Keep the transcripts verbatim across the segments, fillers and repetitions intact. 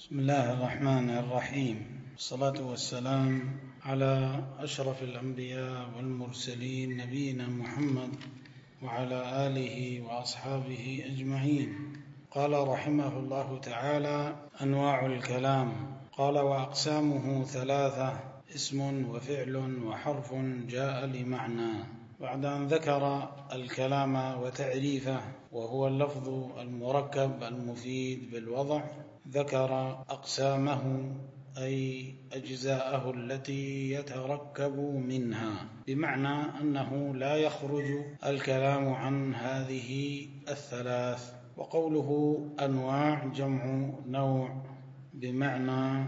بسم الله الرحمن الرحيم، والصلاة والسلام على أشرف الأنبياء والمرسلين نبينا محمد وعلى آله وأصحابه أجمعين. قال رحمه الله تعالى: أنواع الكلام. قال: وأقسامه ثلاثة: اسم وفعل وحرف جاء لمعنى. بعد أن ذكر الكلام وتعريفه وهو اللفظ المركب المفيد بالوضع، ذكر أقسامه أي أجزاءه التي يتركب منها، بمعنى أنه لا يخرج الكلام عن هذه الثلاث. وقوله أنواع جمع نوع بمعنى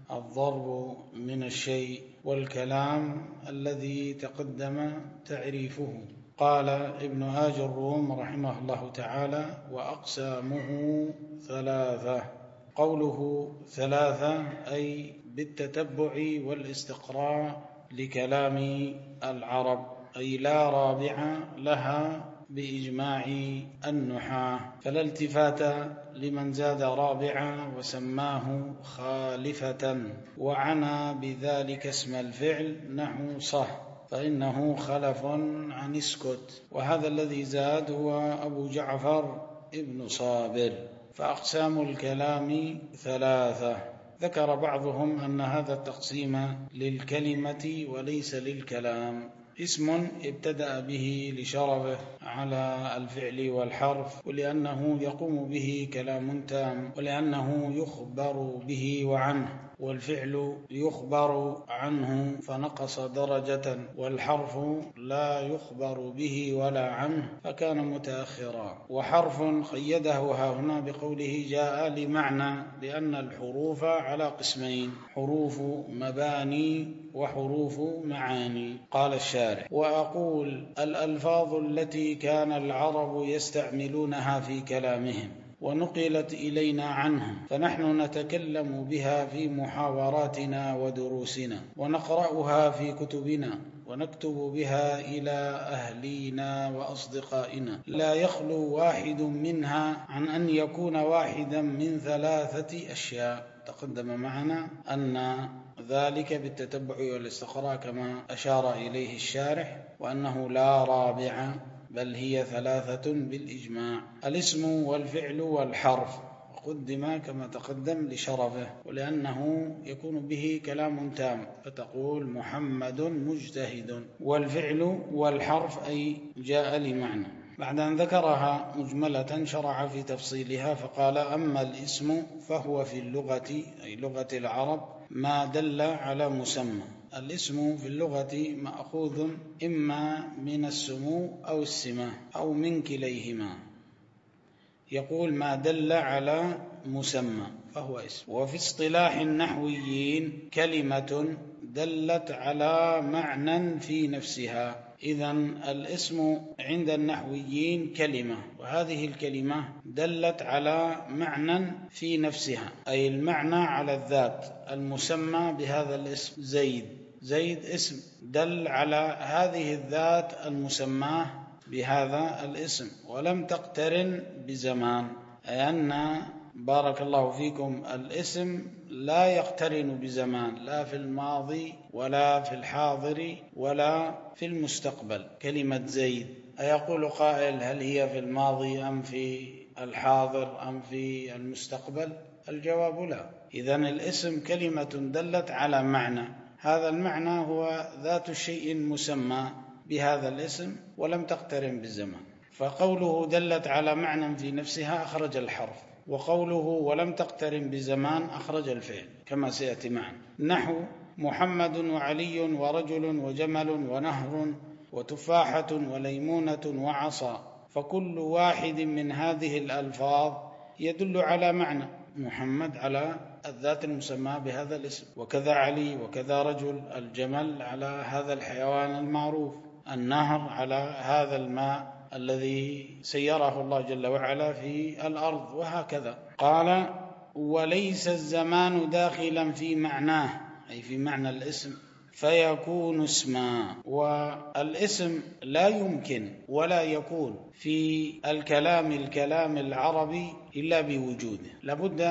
الضرب من الشيء، والكلام الذي تقدم تعريفه. قال ابن آج الروم رحمه الله تعالى: وأقسامه ثلاثة. قوله ثلاثة أي بالتتبع والاستقراء لكلام العرب، أي لا رابع لها بإجماع النحاة، فلا التفات لمن زاد رابعا وسماه خالفة، وعنى بذلك اسم الفعل نحو صح فإنه خلف عن اسكت، وهذا الذي زاد هو أبو جعفر ابن صابر. فأقسام الكلام ثلاثة. ذكر بعضهم أن هذا التقسيم للكلمة وليس للكلام. اسم ابتدأ به لشرفه على الفعل والحرف، ولأنه يقوم به كلام تام، ولأنه يخبر به وعنه، والفعل يخبر عنه فنقص درجة، والحرف لا يخبر به ولا عنه فكان متأخرا. وحرف قيده هنا بقوله جاء لمعنى، لأن الحروف على قسمين: حروف مباني وحروف معاني. قال الشارح: وأقول الألفاظ التي كان العرب يستعملونها في كلامهم ونقلت إلينا عنهم، فنحن نتكلم بها في محاوراتنا ودروسنا، ونقرأها في كتبنا، ونكتب بها إلى أهلينا وأصدقائنا، لا يخلو واحد منها عن أن يكون واحدا من ثلاثة أشياء. تقدم معنا أن ذلك بالتتبع والاستقراء كما أشار إليه الشارح، وأنه لا رابع بل هي ثلاثة بالإجماع: الاسم والفعل والحرف. وقدم كما تقدم لشرفه، ولأنه يكون به كلام تام، فتقول محمد مجتهد. والفعل والحرف أي جاء لمعنى. بعد أن ذكرها مجملة شرع في تفصيلها فقال: أما الاسم فهو في اللغة أي لغة العرب ما دل على مسمى. الاسم في اللغة مأخوذ إما من السمو أو السمة أو من كليهما. يقول ما دل على مسمى فهو اسم. وفي اصطلاح النحويين كلمة دلت على معنى في نفسها. إذن الاسم عند النحويين كلمة، وهذه الكلمة دلت على معنى في نفسها، أي المعنى على الذات المسمى بهذا الاسم. زيد زيد اسم دل على هذه الذات المسماه بهذا الاسم، ولم تقترن بزمان، أي أن بارك الله فيكم الاسم لا يقترن بزمان، لا في الماضي ولا في الحاضر ولا في المستقبل. كلمة زيد أيقول قائل هل هي في الماضي أم في الحاضر أم في المستقبل؟ الجواب لا. إذن الاسم كلمة دلت على معنى، هذا المعنى هو ذات الشيء المسمى بهذا الاسم ولم تقترن بالزمان. فقوله دلت على معنى في نفسها أخرج الحرف، وقوله ولم تقترن بزمان أخرج الفعل كما سيأتي معنا. نحو محمد وعلي ورجل وجمل ونهر وتفاحة وليمونة وعصا، فكل واحد من هذه الألفاظ يدل على معنى. محمد على الذات المسمى بهذا الاسم، وكذا علي، وكذا رجل. الجمل على هذا الحيوان المعروف، النهر على هذا الماء الذي سيره الله جل وعلا في الأرض، وهكذا. قال: وليس الزمان داخلا في معناه أي في معنى الاسم فيكون اسما. والاسم لا يمكن ولا يكون في الكلام الكلام العربي إلا بوجوده، لابد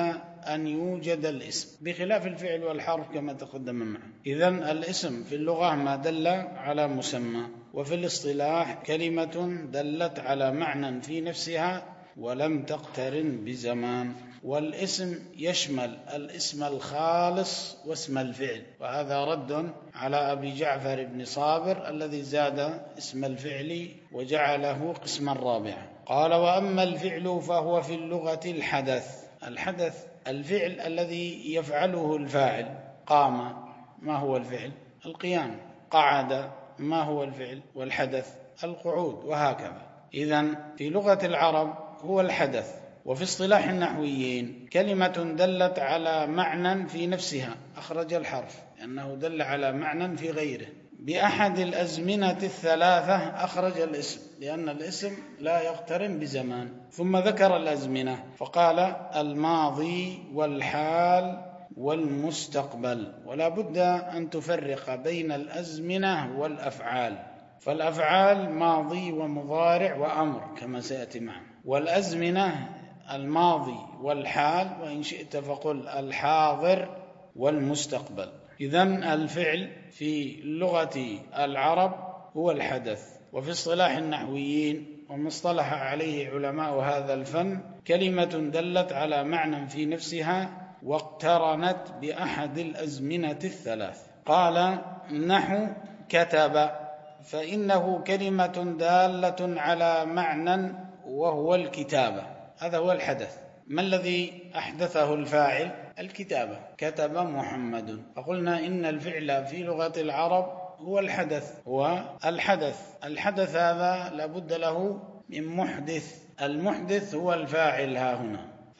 أن يوجد الاسم، بخلاف الفعل والحرف كما تقدم معنا. إذن الاسم في اللغة ما دل على مسمى، وفي الاصطلاح كلمة دلت على معنى في نفسها ولم تقترن بزمان. والاسم يشمل الاسم الخالص واسم الفعل، وهذا رد على أبي جعفر بن صابر الذي زاد اسم الفعل وجعله قسما رابعا. قال: وأما الفعل فهو في اللغة الحدث. الحدث الفعل الذي يفعله الفاعل. قام، ما هو الفعل؟ القيام. قعد، ما هو الفعل والحدث؟ القعود، وهكذا. إذن في لغة العرب هو الحدث. وفي اصطلاح النحويين كلمة دلت على معنى في نفسها، أخرج الحرف لأنه دل على معنى في غيره، بأحد الأزمنة الثلاثة أخرج الاسم، لأن الاسم لا يقترن بزمان. ثم ذكر الأزمنة فقال: الماضي والحال والمستقبل. ولا بد أن تفرق بين الأزمنة والأفعال، فالأفعال ماضي ومضارع وأمر كما سيأتي معنا، والأزمنة الماضي والحال، وإن شئت فقل الحاضر والمستقبل. إذن الفعل في لغة العرب هو الحدث. وفي اصطلاح النحويين ومصطلح عليه علماء هذا الفن كلمة دلت على معنى في نفسها واقترنت بأحد الأزمنة الثلاث. قال: نحو كتب، فإنه كلمة دالة على معنى وهو الكتابة. هذا هو الحدث. ما الذي أحدثه الفاعل؟ الكتابة. كتب محمد. فقلنا إن الفعل في لغة العرب هو الحدث، هو الحدث. الحدث هذا لابد له من محدث، المحدث هو الفاعل ها هنا.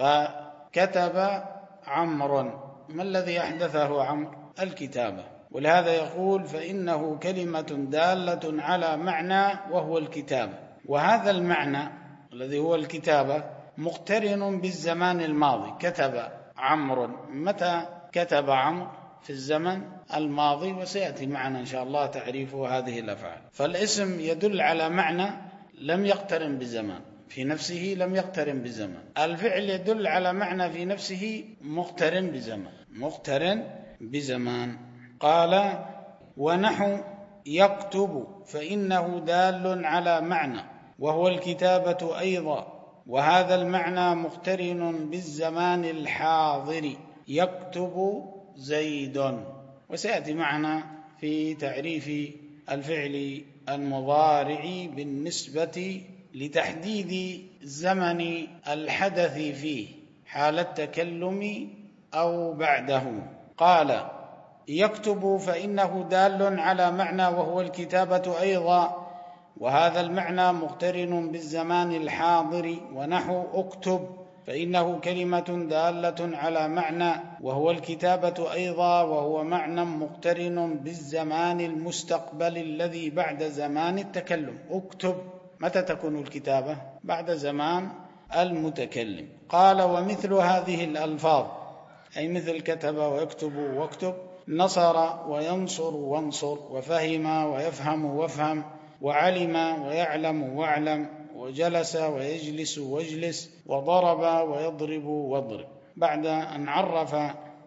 فكتب عمرو، ما الذي أحدثه عمرو؟ الكتابة. ولهذا يقول: فإنه كلمة دالة على معنى وهو الكتابة. وهذا المعنى الذي هو الكتابة مقترن بالزمان الماضي. كتب عمرو، متى كتب عمرو؟ في الزمن الماضي، وسيأتي معنا إن شاء الله تعريف هذه الأفعال. فالاسم يدل على معنى لم يقترن بزمان، في نفسه لم يقترن بزمان. الفعل يدل على معنى في نفسه مقترن بزمان، مقترن بزمان. قال: ونحو يكتب، فإنه دال على معنى وهو الكتابة أيضا، وهذا المعنى مقترن بالزمان الحاضر. يكتب زيد. وسيأتي معنا في تعريف الفعل المضارع بالنسبة لتحديد زمن الحدث فيه، حال التكلم أو بعده. قال: يكتب فإنه دال على معنى وهو الكتابة أيضا، وهذا المعنى مقترن بالزمان الحاضر. ونحو اكتب، فإنه كلمة دالة على معنى وهو الكتابة أيضا، وهو معنى مقترن بالزمان المستقبل الذي بعد زمان التكلم. اكتب، متى تكون الكتابة؟ بعد زمان المتكلم. قال: ومثل هذه الألفاظ، أي مثل كتب ويكتب واكتب، نصر وينصر وانصر، وفهم ويفهم وافهم، وعلم ويعلم واعلم، وجلس ويجلس واجلس، وضرب ويضرب واضرب. بعد أن عرف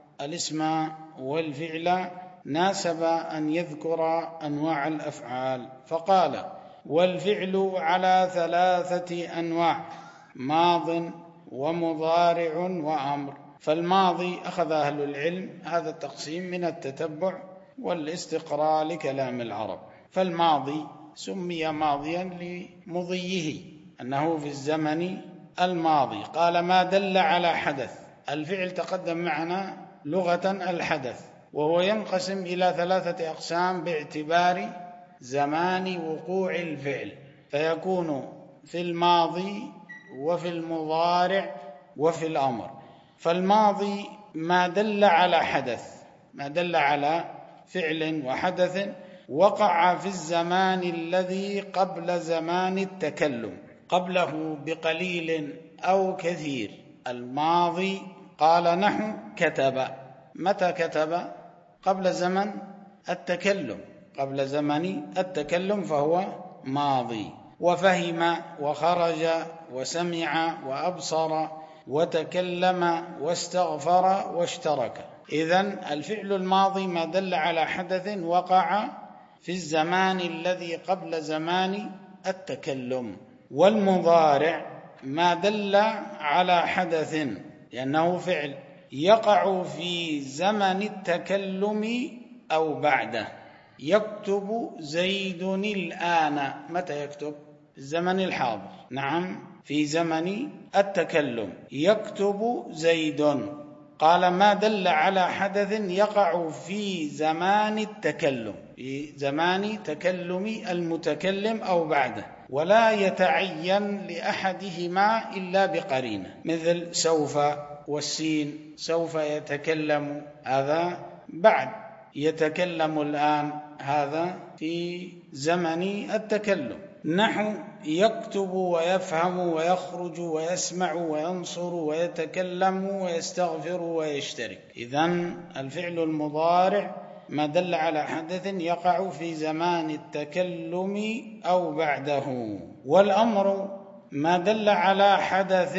الاسم والفعل ناسب أن يذكر أنواع الأفعال، فقال: والفعل على ثلاثة أنواع: ماض ومضارع وأمر. فالماضي أخذ أهل العلم هذا التقسيم من التتبع والاستقراء لكلام العرب. فالماضي سمي ماضيا لمضيه، أنه في الزمن الماضي. قال: ما دل على حدث. الفعل تقدم معنا لغة الحدث، وهو ينقسم إلى ثلاثة أقسام باعتبار زمان وقوع الفعل، فيكون في الماضي وفي المضارع وفي الأمر. فالماضي ما دل على حدث، ما دل على فعل وحدث وقع في الزمان الذي قبل زمان التكلم، قبله بقليل أو كثير. الماضي قال: نحو كتب، متى كتب؟ قبل زمن التكلم، قبل زمن التكلم، فهو ماضي. وفهم وخرج وسمع وأبصر وتكلم واستغفر واشترك. إذن الفعل الماضي ما دل على حدث وقع في الزمان الذي قبل زمان التكلم، والمضارع ما دل على حدث لأنه فعل يقع في زمن التكلم أو بعده. يكتب زيد الآن، متى يكتب؟ الزمن الحاضر، نعم في زمن التكلم يكتب زيد. قال ما دل على حدث يقع في زمان التكلم، في زمان تكلم المتكلم أو بعده، ولا يتعين لأحدهما إلا بقرينة، مثل سوف والسين، سوف يتكلم هذا بعد، يتكلم الآن هذا في زمن التكلم. نحو يكتب ويفهم ويخرج ويسمع وينصر ويتكلم ويستغفر ويشترك. إذن الفعل المضارع ما دل على حدث يقع في زمان التكلم أو بعده. والأمر ما دل على حدث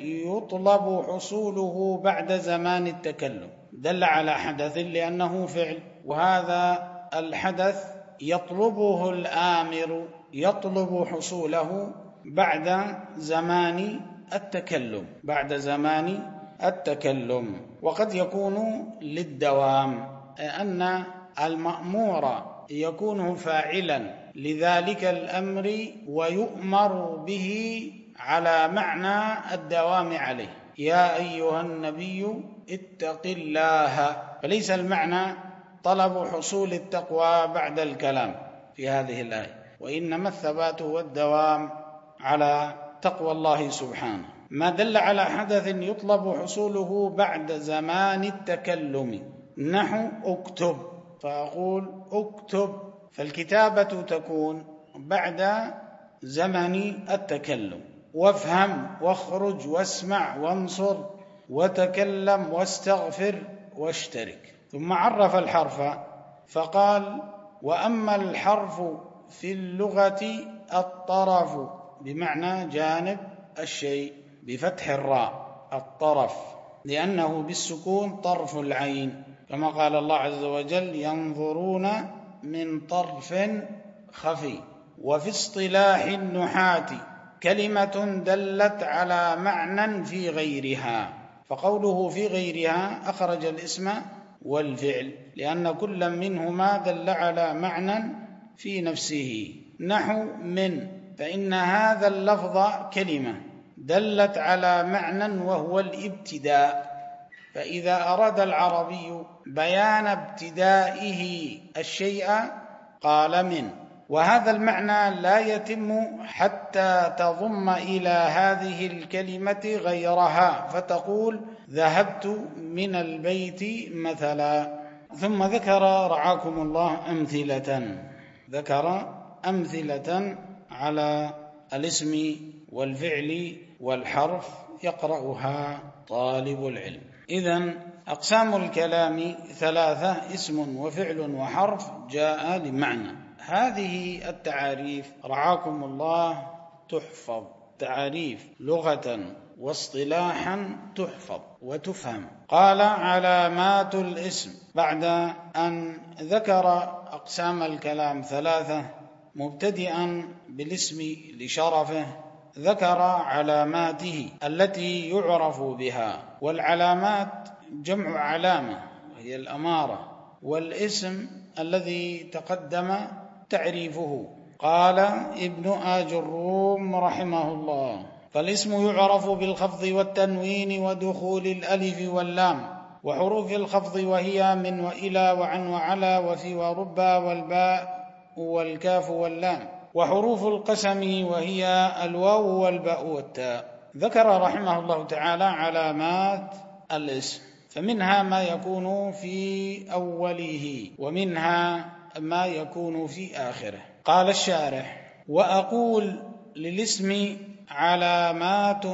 يطلب حصوله بعد زمان التكلم، دل على حدث لأنه فعل، وهذا الحدث يطلبه الآمر، يطلب حصوله بعد زمان التكلم، بعد زمان التكلم. وقد يكون للدوام، أن المأمور يكون فاعلا لذلك الأمر ويؤمر به على معنى الدوام عليه. يا أيها النبي اتق الله، فليس المعنى طلب حصول التقوى بعد الكلام في هذه الآية، وإنما الثبات والدوام على تقوى الله سبحانه. ما دل على حدث يطلب حصوله بعد زمان التكلم، نحو اكتب، فأقول اكتب، فالكتابة تكون بعد زمن التكلم. وافهم واخرج واسمع وانصر وتكلم واستغفر واشترك. ثم عرف الحرف فقال: وأما الحرف في اللغة الطرف، بمعنى جانب الشيء، بفتح الراء الطرف، لأنه بالسكون طرف العين، كما قال الله عز وجل: ينظرون من طرف خفي. وفي اصطلاح النحاة كلمة دلت على معنى في غيرها، فقوله في غيرها أخرج الاسم والفعل، لأن كل منهما دل على معنى في نفسه. نحو من، فإن هذا اللفظ كلمة دلت على معنى وهو الابتداء، فإذا أراد العربي بيان ابتدائه الشيء قال من، وهذا المعنى لا يتم حتى تضم إلى هذه الكلمة غيرها، فتقول: ذهبت من البيت مثلا. ثم ذكر رعاكم الله أمثلة، ذكر أمثلة على الاسم والفعل والحرف يقرأها طالب العلم. إذن أقسام الكلام ثلاثة: اسم وفعل وحرف جاء لمعنى. هذه التعاريف رعاكم الله تحفظ، تعاريف لغة واصطلاحا تحفظ وتفهم. قال: علامات الاسم، بعد أن ذكر أقسام الكلام ثلاثة مبتدئا بالاسم لشرفه، ذكر علاماته التي يعرف بها. والعلامات جمع علامة وهي الأمارة، والاسم الذي تقدم تعريفه. قال ابن آج الروم رحمه الله: فالاسم يعرف بالخفض والتنوين ودخول الألف واللام وحروف الخفض، وهي من وإلى وعن وعلى وفي وربا والباء والكاف واللام، وحروف القسم وهي الواو والباء والتاء. ذكر رحمه الله تعالى علامات الاسم، فمنها ما يكون في أوله ومنها ما يكون في آخره. قال الشارح: وأقول للاسم علامات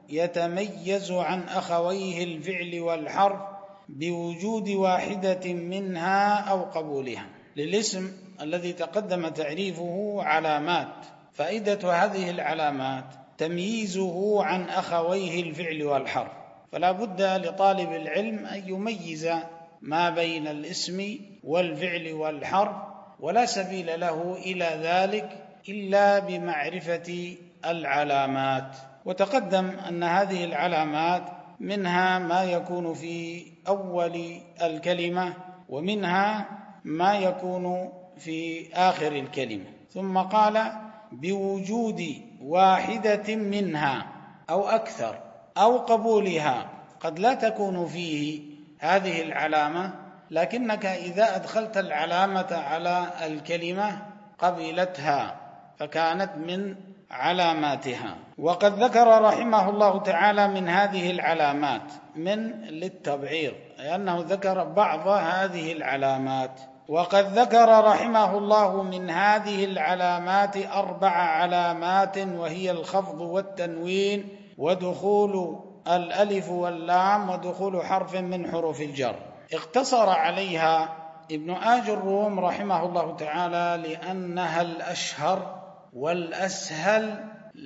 يتميز عن أخويه الفعل والحرف بوجود واحدة منها أو قبولها. للاسم الذي تقدم تعريفه علامات، فائدة هذه العلامات تمييزه عن أخويه الفعل والحرف، فلا بد لطالب العلم أن يميز ما بين الاسم والفعل والحرف، ولا سبيل له إلى ذلك إلا بمعرفة العلامات. وتقدم أن هذه العلامات منها ما يكون في أول الكلمة، ومنها ما يكون في آخر الكلمة. ثم قال بوجود واحدة منها أو أكثر أو قبولها، قد لا تكون فيه هذه العلامة، لكنك إذا أدخلت العلامة على الكلمة قبلتها فكانت من علاماتها. وقد ذكر رحمه الله تعالى من هذه العلامات من للتبعير، لأنه ذكر بعض هذه العلامات. وقد ذكر رحمه الله من هذه العلامات أربع علامات، وهي الخفض والتنوين ودخول الألف واللام ودخول حرف من حروف الجر. اقتصر عليها ابن آج الروم رحمه الله تعالى لأنها الأشهر والأسهل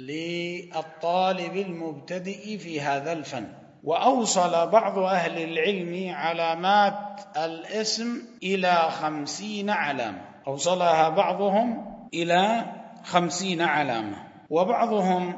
للطالب المبتدئ في هذا الفن. وأوصل بعض أهل العلم علامات الاسم إلى خمسين علامة، أوصلها بعضهم إلى خمسين علامة. وبعضهم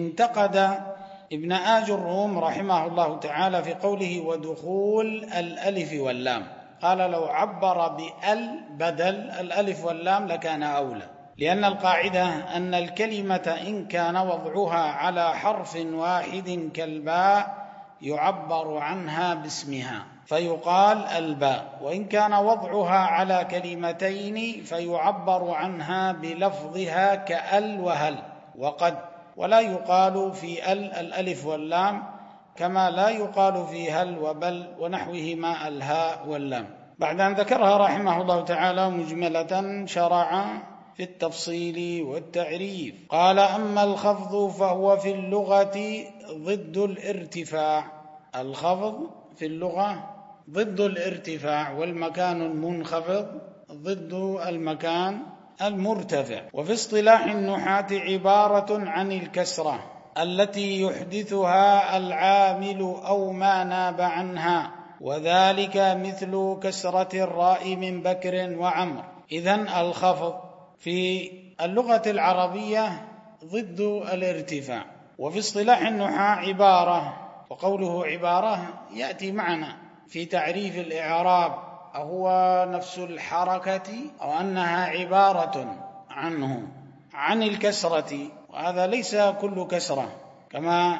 انتقد ابن آج الروم رحمه الله تعالى في قوله ودخول الألف واللام، قال لو عبر بأل بدل الألف واللام لكان أولى، لأن القاعدة أن الكلمة إن كان وضعها على حرف واحد كالباء يعبر عنها باسمها فيقال الباء، وإن كان وضعها على كلمتين فيعبر عنها بلفظها كأل وهل وقد، ولا يقال في ال الألف واللام كما لا يقال في هل وبل ونحوهما الهاء واللام. بعد أن ذكرها رحمه الله تعالى مجملة شرع في التفصيل والتعريف. قال أما الخفض فهو في اللغة ضد الارتفاع. الخفض في اللغة ضد الارتفاع، والمكان المنخفض ضد المكان المرتفع. وفي اصطلاح النحاة عبارة عن الكسرة التي يحدثها العامل أو ما ناب عنها، وذلك مثل كسرة الراء من بكر وعمر. إذن الخفض في اللغة العربية ضد الارتفاع، وفي اصطلاح النحاة عبارة، وقوله عبارة يأتي معنا في تعريف الإعراب هو نفس الحركة أو أنها عبارة عنه عن الكسرة، وهذا ليس كل كسرة كما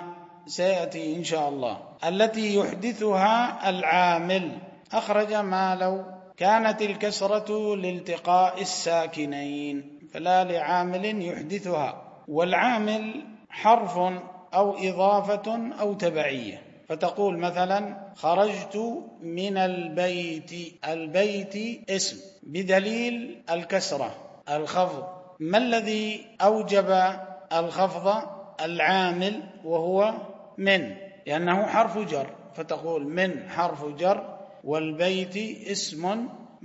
سيأتي إن شاء الله، التي يحدثها العامل. أخرج ما لو كانت الكسرة لالتقاء الساكنين فلا لعامل يحدثها، والعامل حرف أو إضافة أو تبعية، فتقول مثلا خرجت من البيت، البيت اسم بدليل الكسرة الخفض. ما الذي أوجب الخفض؟ العامل وهو من، لأنه حرف جر، فتقول من حرف جر، والبيت اسم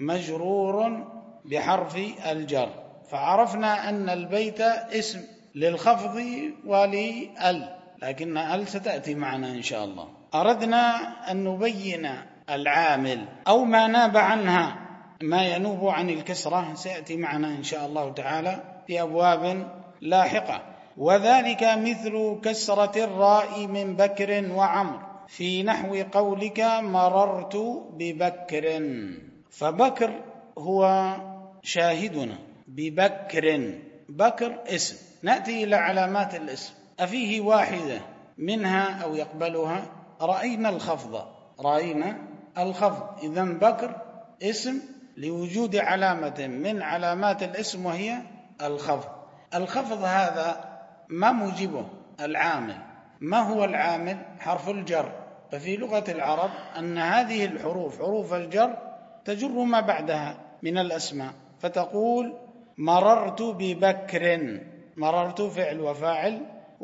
مجرور بحرف الجر، فعرفنا أن البيت اسم للخفض ولأل، لكن أل ستأتي معنا إن شاء الله. أردنا أن نبين العامل أو ما ناب عنها، ما ينوب عن الكسرة سيأتي معنا إن شاء الله تعالى في أبواب لاحقة. وذلك مثل كسرة الراء من بكر وعمر في نحو قولك مررت ببكر، فبكر هو شاهدنا، ببكر بكر اسم. نأتي إلى علامات الاسم، أفيه واحدة منها أو يقبلها؟ رأينا الخفض، رأينا الخفض، إذن بكر اسم لوجود علامة من علامات الاسم وهي الخفض. الخفض هذا ما موجبه؟ العامل. ما هو العامل؟ حرف الجر. ففي لغة العرب أن هذه الحروف حروف الجر تجر ما بعدها من الأسماء، فتقول مررت ببكر، مررت فعل وفاعل،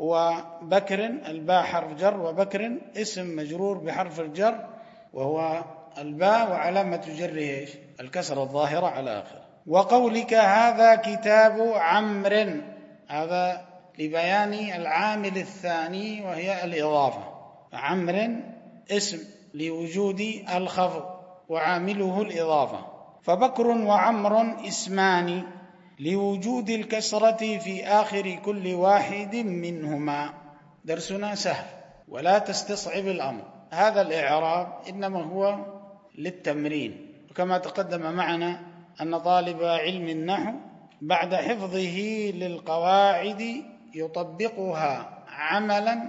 وبكر الباء حرف جر، وبكر اسم مجرور بحرف الجر وهو الباء، وعلامة جره الكسر الظاهرة على آخر. وقولك هذا كتاب عمرو، هذا لبيان العامل الثاني وهي الإضافة. عمرو اسم لوجود الخفض وعامله الإضافة، فبكر وعمر اسمان لوجود الكسرة في آخر كل واحد منهما. درسنا سهل ولا تستصعب الأمر. هذا الإعراب إنما هو للتمرين، وكما تقدم معنا أن طالب علم النحو بعد حفظه للقواعد يطبقها عملا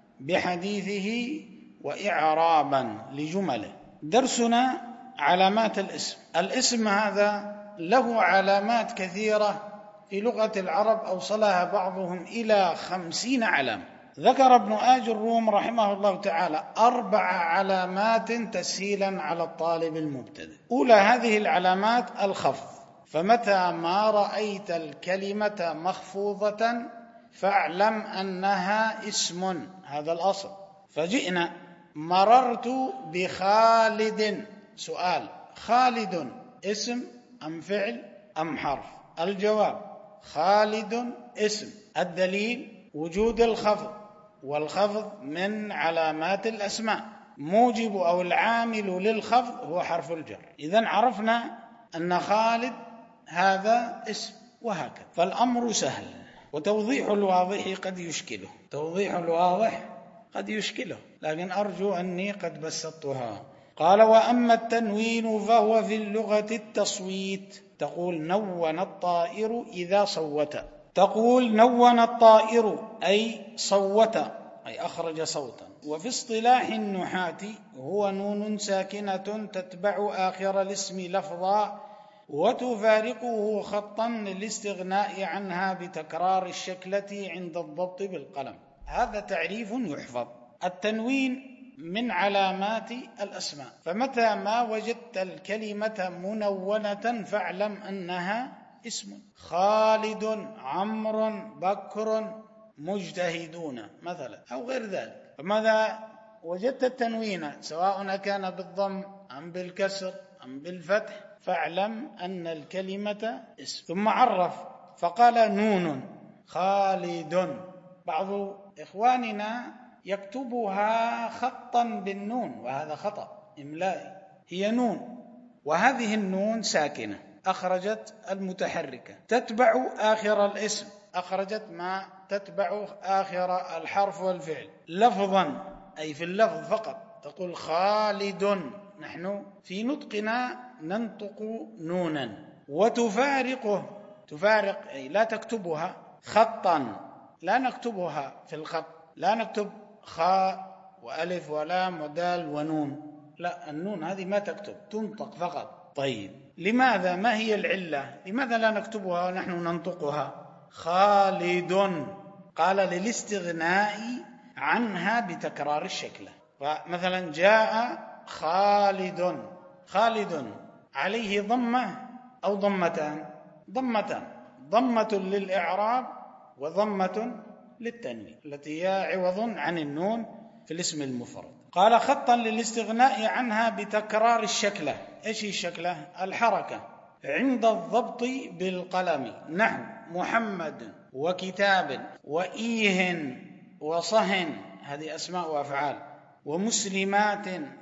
بحديثه وإعرابا لجمله. درسنا علامات الاسم. الاسم هذا له علامات كثيرة في لغة العرب أوصلها بعضهم إلى خمسين علامة. ذكر ابن آج الروم رحمه الله تعالى أربع علامات تسهيلا على الطالب المبتدئ. أولى هذه العلامات الخفض، فمتى ما رأيت الكلمة مخفوضة فاعلم أنها اسم، هذا الأصل. فجئنا مررت بخالد، سؤال: خالد اسم أم فعل أم حرف؟ الجواب: خالد اسم. الدليل: وجود الخفض، والخفض من علامات الأسماء. موجب أو العامل للخفض هو حرف الجر. إذن عرفنا أن خالد هذا اسم، وهكذا. فالأمر سهل، وتوضيح الواضح قد يشكله. توضيح الواضح قد يشكله، لكن أرجو أني قد بسطتها. قال: وأما التنوين فهو في اللغة التصويت. تقول نون الطائر إذا صوت. تقول نون الطائر أي صوت، أي أخرج صوتا. وفي اصطلاح النحاة هو نون ساكنة تتبع آخر الاسم لفظا وتفارقه خطا للاستغناء عنها بتكرار الشكلة عند الضبط بالقلم. هذا تعريف يحفظ. التنوين من علامات الأسماء، فمتى ما وجدت الكلمة منونة فاعلم أنها اسم. خالد، عمرو، بكر، مجتهدون مثلا، أو غير ذلك. فماذا وجدت التنوين سواء كان بالضم أم بالكسر أم بالفتح فاعلم أن الكلمة اسم. ثم عرف فقال نون خالد. بعض إخواننا يكتبها خطا بالنون، وهذا خطأ إملائي. هي نون، وهذه النون ساكنة أخرجت المتحركة تتبع آخر الاسم، أخرجت ما تتبع آخر الحرف والفعل لفظا، أي في اللفظ فقط. تقول خالد، نحن في نطقنا ننطق نونا، وتفارقه، تفارق أي لا تكتبها خطا، لا نكتبها في الخط، لا نكتب خاء وألف ولام ودال ونون، لا، النون هذه ما تكتب، تنطق فقط. طيب لماذا؟ ما هي العلة؟ لماذا لا نكتبها ونحن ننطقها؟ خالد، قال للاستغناء عنها بتكرار الشكل. فمثلا جاء خالد، خالد عليه ضمة أو ضمتان؟ ضمتان، ضمة للإعراب وضمة للتنوين التي هي عوض عن النون في الاسم المفرد. قال خطا للاستغناء عنها بتكرار الشكلة. إيش هي الشكلة؟ الحركة عند الضبط بالقلم، نحو محمد وكتاب وإيه وصهن، هذه أسماء وأفعال، ومسلمات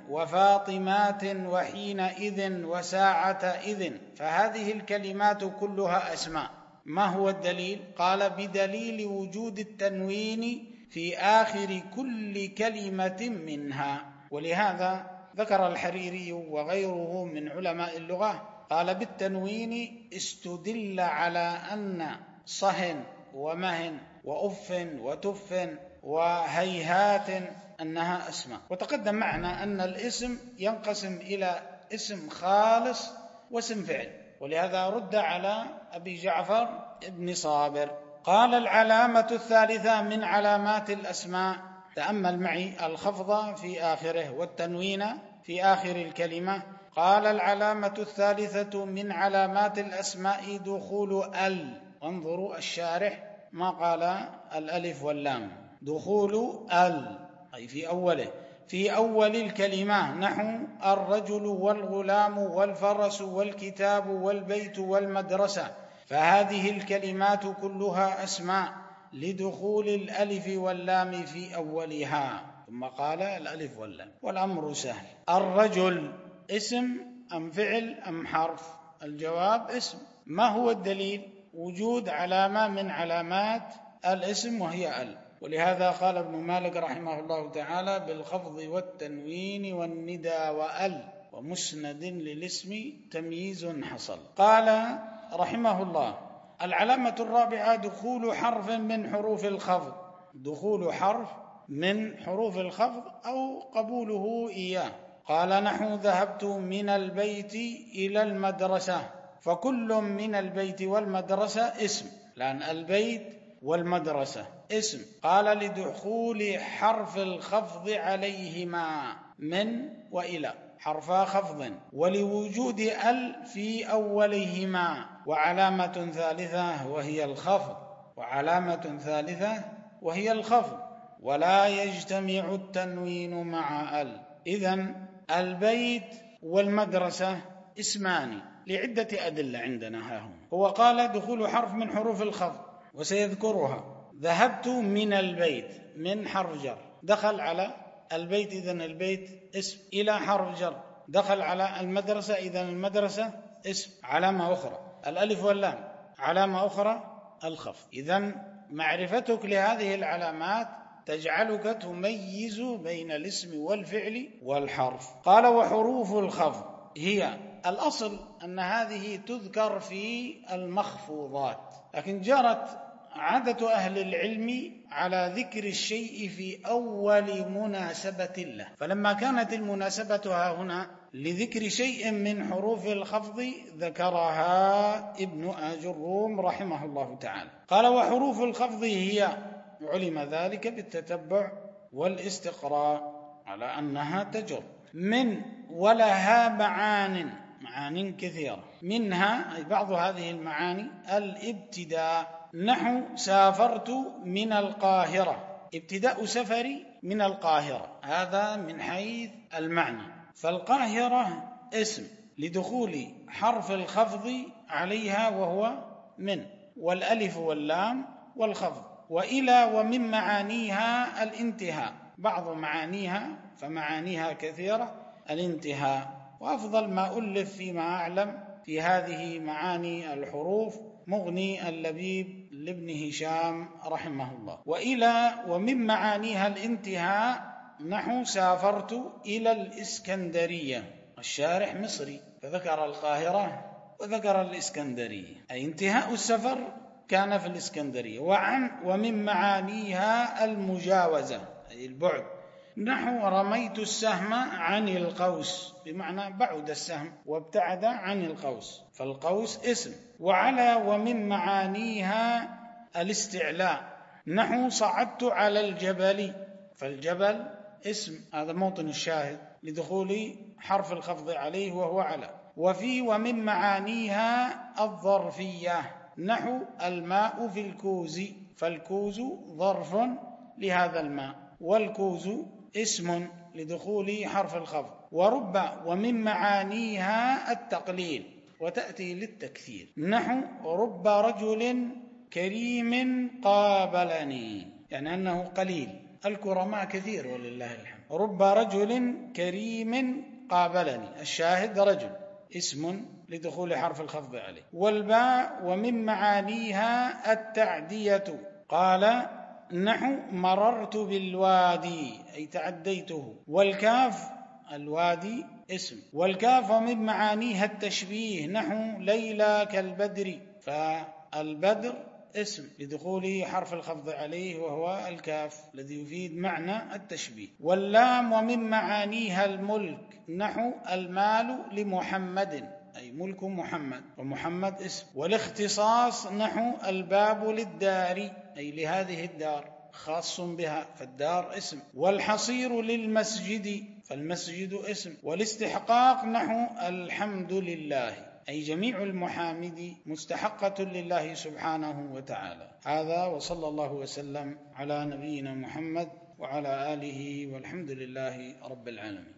وفاطمات وحينئذ وساعة إذن، فهذه الكلمات كلها أسماء. ما هو الدليل؟ قال بدليل وجود التنوين في آخر كل كلمة منها. ولهذا ذكر الحريري وغيره من علماء اللغة قال بالتنوين استدل على أن صهن ومهن وأف وتف وهيهات أنها أسماء. وتقدم معنا أن الاسم ينقسم إلى اسم خالص واسم فعل، ولهذا رد على أبي جعفر ابن صابر. قال العلامة الثالثة من علامات الأسماء، تأمل معي الخفض في آخره والتنوين في آخر الكلمة. قال العلامة الثالثة من علامات الأسماء دخول ال. انظروا الشارح ما قال الألف واللام، دخول ال أي في أوله، في أول الكلمة، نحو الرجل والغلام والفرس والكتاب والبيت والمدرسة، فهذه الكلمات كلها أسماء لدخول الألف واللام في أولها، ثم قال الألف واللام. والأمر سهل. الرجل اسم أم فعل أم حرف؟ الجواب اسم. ما هو الدليل؟ وجود علامة من علامات الاسم وهي ال، ولهذا قال ابن مالك رحمه الله تعالى: بالخفض والتنوين والندى وال ومسند للاسم تمييز حصل. قال رحمه الله: العلامة الرابعة دخول حرف من حروف الخفض، دخول حرف من حروف الخفض أو قبوله إياه. قال: نحو ذهبت من البيت إلى المدرسة، فكل من البيت والمدرسة اسم، لأن البيت والمدرسة اسم. قال: لدخول حرف الخفض عليهما، من وإلى حرفا خفض، ولوجود ال في أولهما، وعلامة ثالثة وهي الخفض، وعلامة ثالثة وهي الخفض، ولا يجتمع التنوين مع ال. إذن البيت والمدرسة اسمان لعدة أدلة عندنا ها هنا. هو قال دخول حرف من حروف الخفض وسيذكرها. ذهبت من البيت، من حرف جر دخل على البيت، إذن البيت اسم. إلى حرف جر دخل على المدرسة، إذن المدرسة اسم. علامة أخرى الألف واللام، علامة أخرى الخفض. إذن معرفتك لهذه العلامات تجعلك تميز بين الاسم والفعل والحرف. قال: وحروف الخفض هي، الأصل أن هذه تذكر في المخفوضات، لكن جرت عادة أهل العلم على ذكر الشيء في أول مناسبة له، فلما كانت المناسبة ها هنا لذكر شيء من حروف الخفض ذكرها ابن آجروم رحمه الله تعالى. قال: وحروف الخفض هي، علم ذلك بالتتبع والاستقراء على أنها تجر، من ولها معان، معان كثيرة، منها أي بعض هذه المعاني الابتداء، نحو سافرت من القاهرة، ابتداء سفري من القاهرة، هذا من حيث المعنى. فالقاهرة اسم لدخول حرف الخفض عليها وهو من، والألف واللام والخفض. وإلى ومن معانيها الانتهاء، بعض معانيها فمعانيها كثيرة الانتهاء، وأفضل ما ألف فيما أعلم في هذه معاني الحروف مغني اللبيب لابن هشام رحمه الله. وإلى ومن معانيها الانتهاء، نحو سافرت إلى الإسكندرية، الشارح مصري فذكر القاهرة وذكر الإسكندرية، أي انتهاء السفر كان في الإسكندرية. وعن ومن معانيها المجاوزة أي البعد، نحو رميت السهم عن القوس، بمعنى بعد السهم وابتعد عن القوس، فالقوس اسم. وعلى ومن معانيها الاستعلاء، نحو صعدت على الجبل، فالجبل اسم، هذا موطن الشاهد لدخول حرف الخفض عليه وهو على. وفي ومن معانيها الظرفية، نحو الماء في الكوز، فالكوز ظرف لهذا الماء، والكوز اسم لدخول حرف الخفض. ورب ومن معانيها التقليل، وتأتي للتكثير، نحو رب رجل كريم قابلني، يعني أنه قليل، الكرماء كثير ولله الحمد. رب رجل كريم قابلني، الشاهد رجل اسم لدخول حرف الخفض عليه. والباء ومن معانيها التعدية، قال نحو مررت بالوادي أي تعديته. والكاف الوادي اسم. والكاف ومن معانيها التشبيه، نحو ليلى كالبدر، فالبدر اسم لدخول حرف الخفض عليه وهو الكاف الذي يفيد معنى التشبيه. واللام ومن معانيها الملك، نحو المال لمحمد أي ملك محمد، ومحمد اسم. والاختصاص، نحو الباب للدار أي لهذه الدار، خاص بها، فالدار اسم. والحصير للمسجد، فالمسجد اسم. والاستحقاق، نحو الحمد لله أي جميع المحامد مستحقة لله سبحانه وتعالى. هذا وصلى الله وسلم على نبينا محمد وعلى آله، والحمد لله رب العالمين.